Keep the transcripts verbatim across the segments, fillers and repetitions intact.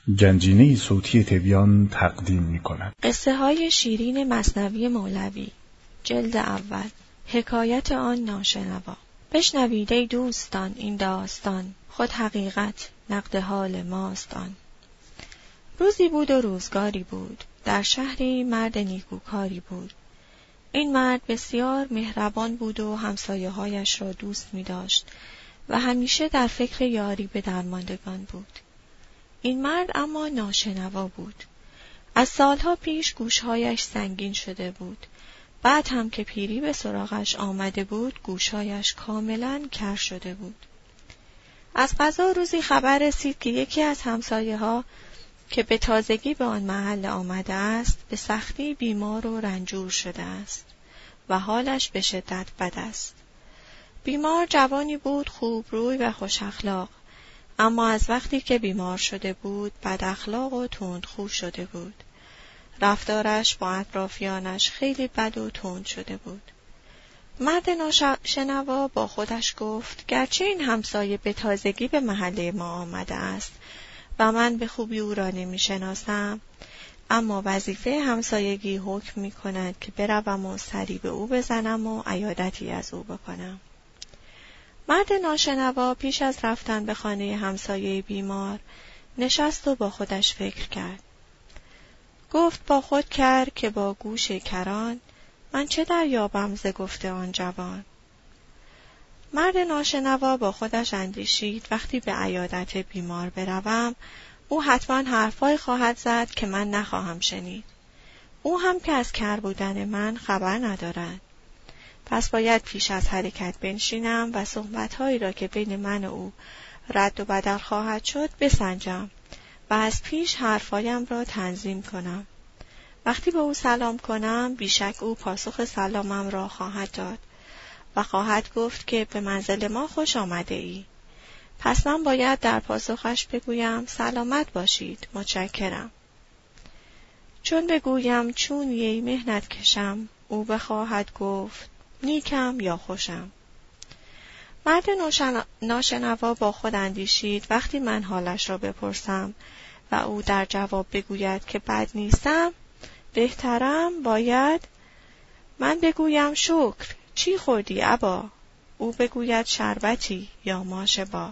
گنجینه صوتی تبیان تقدیم می‌کند. قصه های شیرین مثنوی مولوی، جلد اول، حکایت آن ناشنوا. بشنوید ای دوستان این داستان، خود حقیقت نقد حال ماست آن. روزی بود و روزگاری بود، در شهری مرد نیکوکاری بود. این مرد بسیار مهربان بود و همسایه هایش را دوست می داشت و همیشه در فکر یاری به درماندگان بود. این مرد اما ناشنوا بود. از سالها پیش گوشهایش سنگین شده بود. بعد هم که پیری به سراغش آمده بود گوشهایش کاملا کر شده بود. از قضا روزی خبر رسید که یکی از همسایه ها که به تازگی به آن محل آمده است به سختی بیمار و رنجور شده است و حالش به شدت بد است. بیمار جوانی بود خوب روی و خوش اخلاق، اما از وقتی که بیمار شده بود بد اخلاق و تندخو شده بود. رفتارش با اطرافیانش خیلی بد و تند شده بود. مرد ناشنوا با خودش گفت گرچه این همسایه به تازگی به محله ما آمده است و من به خوبی او را نمی شناسم، اما وظیفه همسایگی حکم می کند که بروم و سری به او بزنم و عیادتی از او بکنم. مرد ناشنوا پیش از رفتن به خانه همسایه بیمار نشست و با خودش فکر کرد. گفت با خود کرد که با گوش کران من چه دریابم ز گفته آن جوان. مرد ناشنوا با خودش اندیشید وقتی به عیادت بیمار بروم او حتما حرفای خواهد زد که من نخواهم شنید. او هم که از کر بودن من خبر ندارد. پس باید پیش از حرکت بنشینم و صحبت‌هایی را که بین من و او رد و بدل خواهد شد بسنجم و از پیش حرفایم را تنظیم کنم. وقتی به او سلام کنم بیشک او پاسخ سلامم را خواهد داد و خواهد گفت که به منزل ما خوش آمده ای. پس من باید در پاسخش بگویم سلامت باشید، متشکرم. چون بگویم چون یی مهنت کشم، او بخواهد گفت نیکم یا خوشم. مرد ناشنوا با خود اندیشید وقتی من حالش را بپرسم و او در جواب بگوید که بد نیستم، بهترم باید من بگویم شکر، چی خوردی ابا؟ او بگوید شربتی یا ماشه با.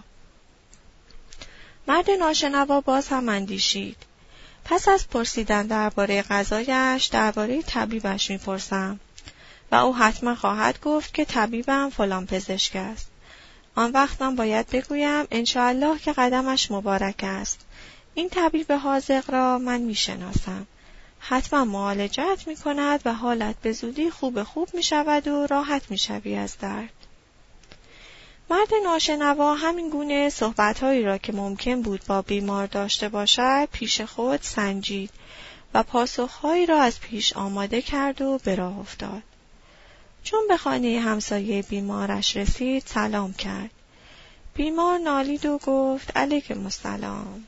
مرد ناشنوا باز هم اندیشید. پس از پرسیدن درباره غذایش درباره طبیبش میپرسم و او حتما خواهد گفت که طبیبم فلان پزشک است. آن وقت من باید بگویم انشاءالله که قدمش مبارک است. این طبیب حاذق را من میشناسم. حتما معالجت میکند و حالت به زودی خوب خوب میشود و راحت میشوی از درد. مرد ناشنوا همین گونه صحبتهایی را که ممکن بود با بیمار داشته باشد پیش خود سنجید و پاسخهایی را از پیش آماده کرد و به راه افتاد. چون به خانه همسایه بیمارش رسید سلام کرد. بیمار نالید و گفت علیکم السلام.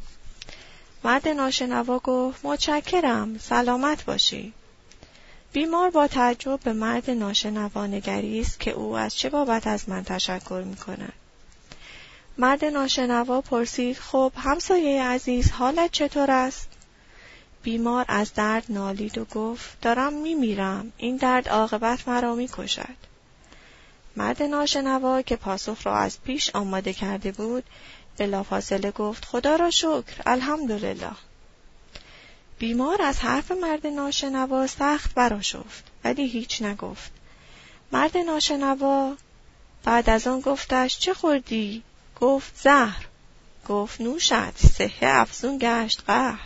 مرد ناشنوا گفت متشکرم، سلامت باشی. بیمار با تعجب به مرد ناشنوا نگریست که او از چه بابت از من تشکر می کند. مرد ناشنوا پرسید خب همسایه عزیز حالت چطور است؟ بیمار از درد نالید و گفت دارم می میرم، این درد عاقبت مرا می کشد. مرد ناشنوا که پاسخ را از پیش آماده کرده بود بلافاصله گفت خدا را شکر، الحمدلله. بیمار از حرف مرد ناشنوا سخت برآشفت ولی هیچ نگفت. مرد ناشنوا بعد از آن گفتش چه خوردی؟ گفت زهر. گفت نوشت، صحه افزون گشت قهر.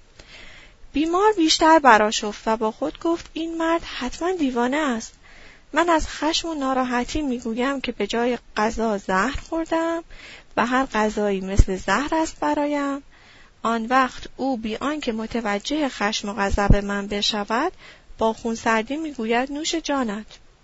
بیمار بیشتر برآشفت و با خود گفت این مرد حتما دیوانه است. من از خشم و ناراحتی میگویم که به جای غذا زهر خوردم و هر غذایی مثل زهر است برایم. آن وقت او بی آنکه متوجه خشم و غضب من بشود با خونسردی میگوید نوش جانت.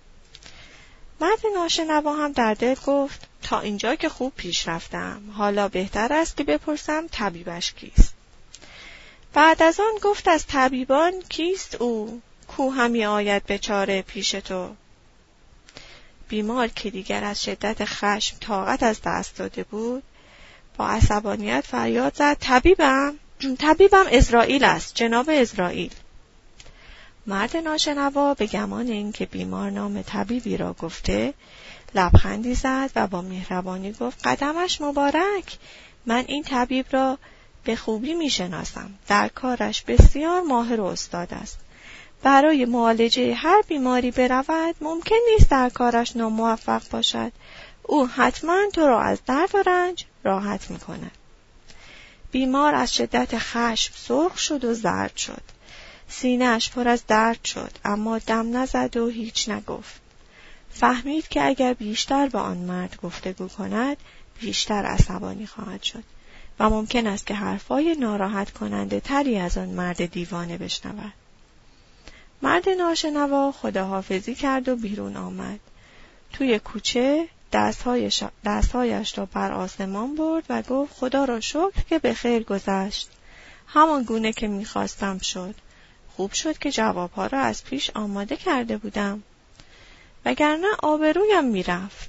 مرد ناشنوا هم در دل گفت تا اینجا که خوب پیش رفتم، حالا بهتر است که بپرسم طبیبش کیست. بعد از آن گفت از طبیبان کیست او کو همی آید به چاره پیش تو؟ بیمار که دیگر از شدت خشم طاقت از دست داده بود با عصبانیت فریاد زد طبیبم؟ طبیبم اسرائیل است، جناب اسرائیل. مرد ناشنوا به گمان اینکه بیمار نام طبیبی را گفته لبخندی زد و با مهربانی گفت قدمش مبارک، من این طبیب را به خوبی می شناسم. در کارش بسیار ماهر و استاد است. برای معالجه هر بیماری برود ممکن نیست در کارش ناموفق باشد. او حتما تو را از درد و رنج راحت می کند. بیمار از شدت خشم سرخ شد و زرد شد. سینه‌اش پر از درد شد، اما دم نزد و هیچ نگفت. فهمید که اگر بیشتر با آن مرد گفتگو کند بیشتر عصبانی خواهد شد و ممکن است که حرفای ناراحت کننده تری از آن مرد دیوانه بشنود. مرد ناشنوا خداحافظی کرد و بیرون آمد. توی کوچه دستهایش, دستهایش را بر آسمان برد و گفت خدا را شکر که به خیر گذشت. همان گونه که می‌خواستم شد. خوب شد که جوابها را از پیش آماده کرده بودم. وگرنه آبرویم میرفت.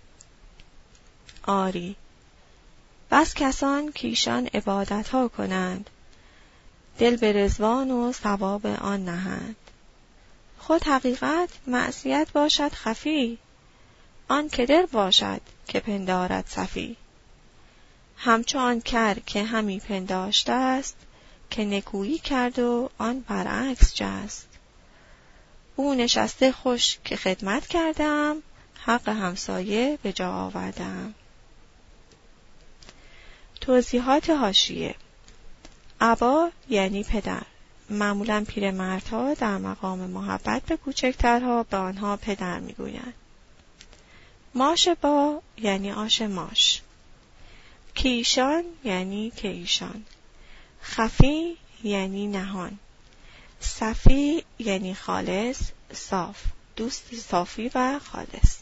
آری، بس کسان که ایشان عبادتها کنند، دل به رضوان و ثواب آن نهند. خود حقیقت معصیت باشد خفی، آن کدر باشد که پندارد صفی. همچو آن کر که همی پنداشته است، که نکویی کرد و آن برعکس جست. او نشسته خوش که خدمت کردم، حق همسایه به جا آوردم. توضیحات حاشیه. ابا یعنی پدر. معمولاً پیرمردها در مقام محبت به کوچکترها به آنها پدر میگویند. ماش با یعنی آش ماش. کیشان یعنی که ایشان. خفی یعنی نهان. صفی یعنی خالص، صاف، دوست صافی و خالص.